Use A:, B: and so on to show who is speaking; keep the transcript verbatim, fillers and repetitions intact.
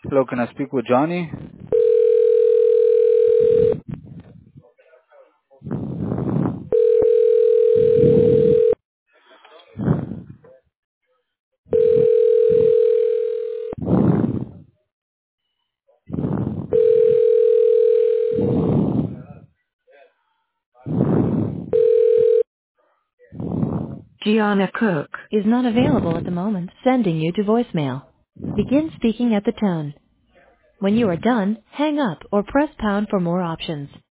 A: Hello, can I speak with Johnny?
B: Gianna Cook is not available at the moment, sending you to voicemail. Begin speaking at the tone. When you are done, hang up or press pound for more options.